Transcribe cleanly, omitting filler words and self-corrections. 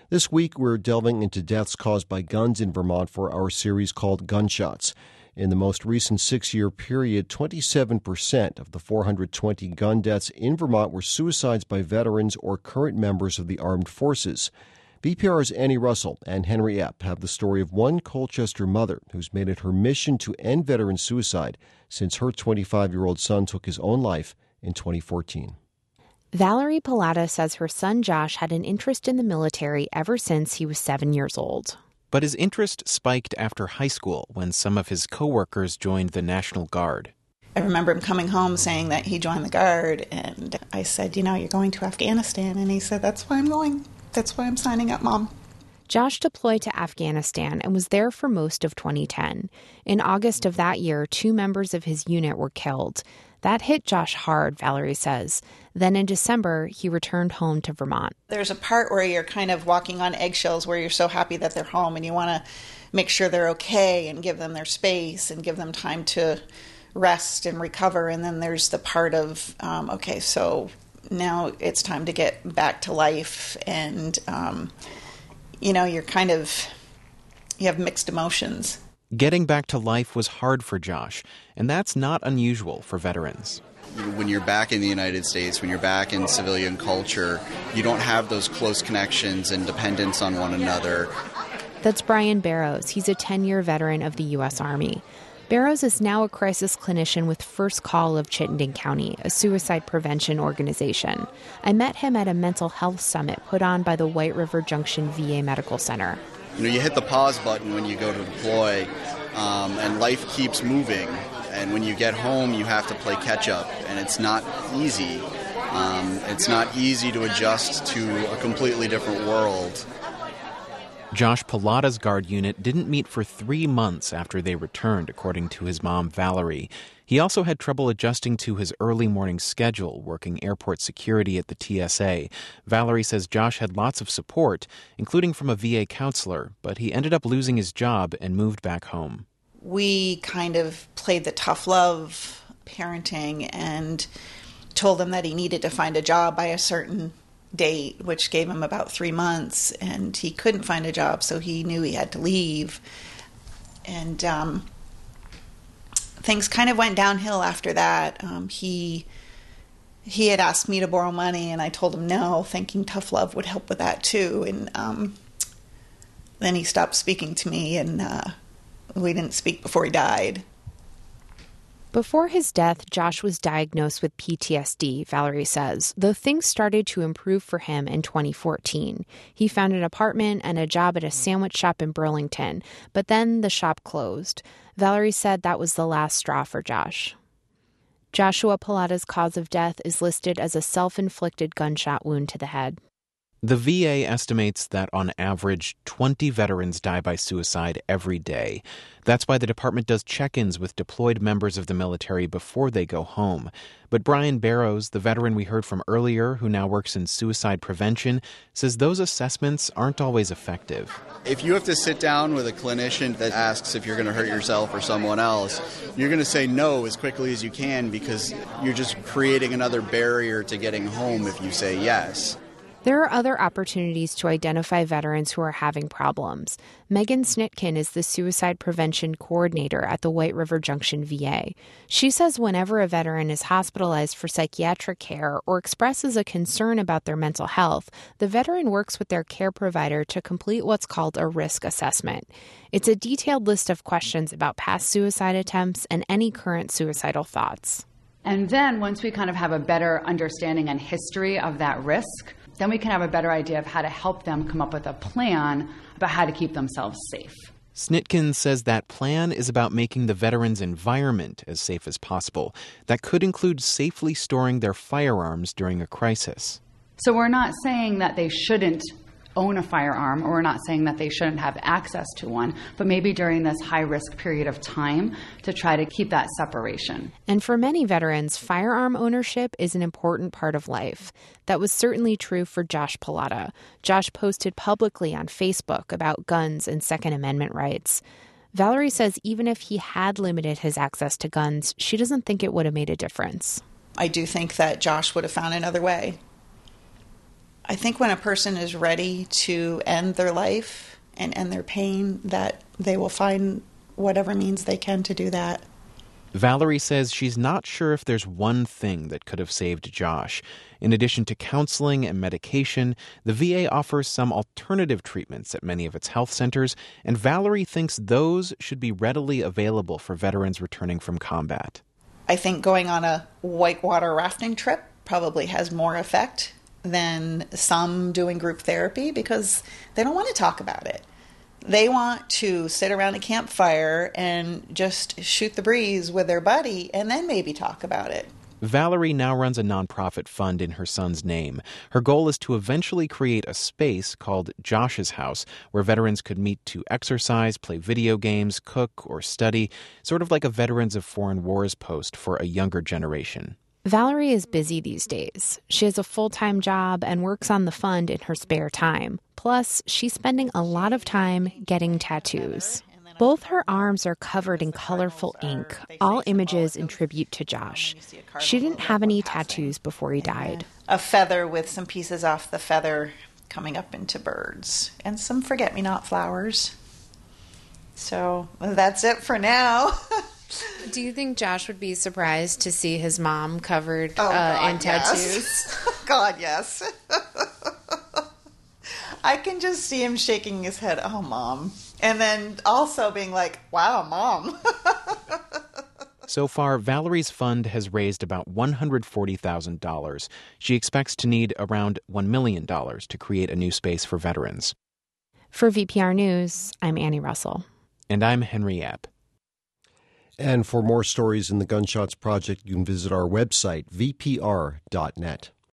This week, we're delving into deaths caused by guns in Vermont for our series called Gunshots. In the most recent 6-year period, 27% of the 420 gun deaths in Vermont were suicides by veterans or current members of the armed forces. VPR's Annie Russell and Henry Epp have the story of one Colchester mother who's made it her mission to end veteran suicide since her 25-year-old son took his own life in 2014. Valerie Pallotta says her son Josh had an interest in the military ever since he was 7 years old. But his interest spiked after high school when some of his coworkers joined the National Guard. I remember him coming home saying that he joined the Guard, and I said, you're going to Afghanistan. And he said, that's why I'm going. That's why I'm signing up, Mom. Josh deployed to Afghanistan and was there for most of 2010. In August of that year, 2 members of his unit were killed. That hit Josh hard, Valerie says. Then in December, he returned home to Vermont. There's a part where you're kind of walking on eggshells where you're so happy that they're home and you want to make sure they're okay and give them their space and give them time to rest and recover. And then there's the part of, so now it's time to get back to life. And, you're you have mixed emotions. Getting back to life was hard for Josh, and that's not unusual for veterans. When you're back in the United States, when you're back in civilian culture, you don't have those close connections and dependence on one another. That's Brian Barrows. He's a 10-year veteran of the U.S. Army. Barrows is now a crisis clinician with First Call of Chittenden County, a suicide prevention organization. I met him at a mental health summit put on by the White River Junction VA Medical Center. You hit the pause button when you go to deploy, and life keeps moving. And when you get home, you have to play catch-up, and it's not easy. It's not easy to adjust to a completely different world. Josh Pallotta's Guard unit didn't meet for 3 months after they returned, according to his mom, Valerie. He also had trouble adjusting to his early morning schedule, working airport security at the TSA. Valerie says Josh had lots of support, including from a VA counselor, but he ended up losing his job and moved back home. We kind of played the tough love parenting and told him that he needed to find a job by a certain date, which gave him about 3 months, and he couldn't find a job, so he knew he had to leave. And things kind of went downhill after that. He had asked me to borrow money, and I told him no, thinking tough love would help with that too. And then he stopped speaking to me, and we didn't speak before he died. Before his death, Josh was diagnosed with PTSD, Valerie says, though things started to improve for him in 2014. He found an apartment and a job at a sandwich shop in Burlington, but then the shop closed. Valerie said that was the last straw for Josh. Joshua Pallotta's cause of death is listed as a self-inflicted gunshot wound to the head. The VA estimates that on average, 20 veterans die by suicide every day. That's why the department does check-ins with deployed members of the military before they go home. But Brian Barrows, the veteran we heard from earlier, who now works in suicide prevention, says those assessments aren't always effective. If you have to sit down with a clinician that asks if you're going to hurt yourself or someone else, you're going to say no as quickly as you can because you're just creating another barrier to getting home if you say yes. There are other opportunities to identify veterans who are having problems. Megan Snitkin is the suicide prevention coordinator at the White River Junction VA. She says whenever a veteran is hospitalized for psychiatric care or expresses a concern about their mental health, the veteran works with their care provider to complete what's called a risk assessment. It's a detailed list of questions about past suicide attempts and any current suicidal thoughts. And then once we kind of have a better understanding and history of that risk, then we can have a better idea of how to help them come up with a plan about how to keep themselves safe. Snitkin says that plan is about making the veterans' environment as safe as possible. That could include safely storing their firearms during a crisis. So we're not saying that they shouldn't own a firearm, or we're not saying that they shouldn't have access to one, but maybe during this high-risk period of time to try to keep that separation. And for many veterans, firearm ownership is an important part of life. That was certainly true for Josh Pallotta. Josh posted publicly on Facebook about guns and Second Amendment rights. Valerie says even if he had limited his access to guns, she doesn't think it would have made a difference. I do think that Josh would have found another way. I think when a person is ready to end their life and end their pain, that they will find whatever means they can to do that. Valerie says she's not sure if there's one thing that could have saved Josh. In addition to counseling and medication, the VA offers some alternative treatments at many of its health centers, and Valerie thinks those should be readily available for veterans returning from combat. I think going on a whitewater rafting trip probably has more effect than some doing group therapy because they don't want to talk about it. They want to sit around a campfire and just shoot the breeze with their buddy and then maybe talk about it. Valerie now runs a nonprofit fund in her son's name. Her goal is to eventually create a space called Josh's House where veterans could meet to exercise, play video games, cook, or study, sort of like a Veterans of Foreign Wars post for a younger generation. Valerie is busy these days. She has a full-time job and works on the fund in her spare time. Plus, she's spending a lot of time getting tattoos. Both her arms are covered in colorful ink, all images in tribute to Josh. She didn't have any tattoos before he died. A feather with some pieces off the feather coming up into birds and some forget-me-not flowers. So that's it for now. Do you think Josh would be surprised to see his mom covered God, in tattoos? Yes. God, yes. I can just see him shaking his head, oh, Mom. And then also being like, wow, Mom. So far, Valerie's fund has raised about $140,000. She expects to need around $1 million to create a new space for veterans. For VPR News, I'm Annie Russell. And I'm Henry Epp. And for more stories in the Gunshots Project, you can visit our website, vpr.net.